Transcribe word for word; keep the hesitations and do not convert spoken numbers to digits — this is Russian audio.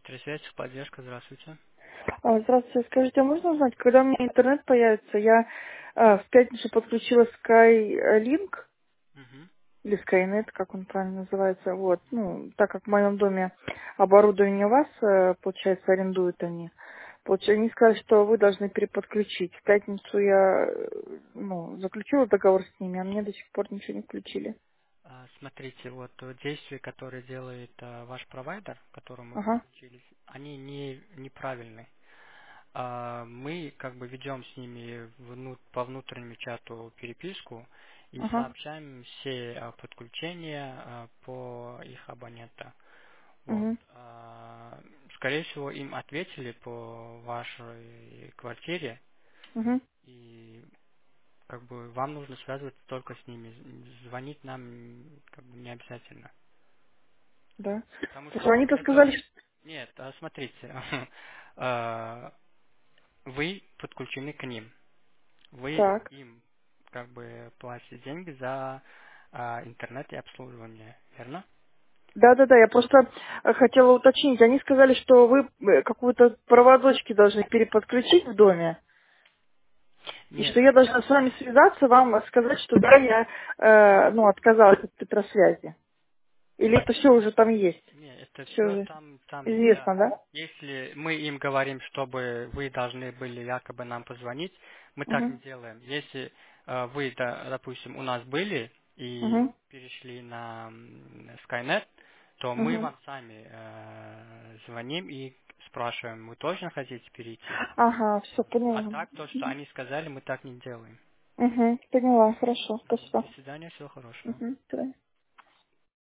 Электросвязь, поддержка, здравствуйте. А, Здравствуйте. Скажите, а можно узнать, когда у меня интернет появится? Я а, в пятницу подключила Skylink Мгм. или Skynet, как он правильно называется. Вот, ну, так как в моем доме оборудование у вас, э, получается, арендуют они. Получается, они сказали, что вы должны переподключить. В пятницу я, э, ну, заключила договор с ними, а мне до сих пор ничего не включили. А, Смотрите, вот э, действия, которые делает а, ваш провайдер, к которому мы Ага, подключились, они не, неправильны. А, Мы как бы ведем с ними вну- по внутреннему чату переписку и ага, сообщаем все а, подключения а, по их абонентам. Вот. угу, А, Скорее всего, им ответили по вашей квартире, угу, и как бы вам нужно связываться только с ними. Звонить нам м, как бы не обязательно. да. Потому Потому что что они-то это... сказали, что... Нет, а смотрите, а, вы подключены к ним. Вы Так. им как бы платите деньги за а, интернет и обслуживание, верно? Да-да-да, я просто э, хотела уточнить. Они сказали, что вы э, какую-то проводочки должны переподключить в доме, и Нет, что я должна с вами связаться, вам сказать, что да, я э, ну, отказалась от Петросвязи. Или это все уже там есть? не, это Все все уже там, там, да. известно, да? Если мы им говорим, чтобы вы должны были якобы нам позвонить, мы так не Угу, делаем. Если э, вы, да, допустим, у нас были и угу, перешли на м, Skynet, то мы угу. вам сами э, звоним и спрашиваем, вы точно хотите перейти? Ага, все, Вот. А поняла. так, то, что они сказали, мы так не делаем. Угу, поняла, хорошо, Мгм. спасибо. До свидания, всего хорошего. Угу,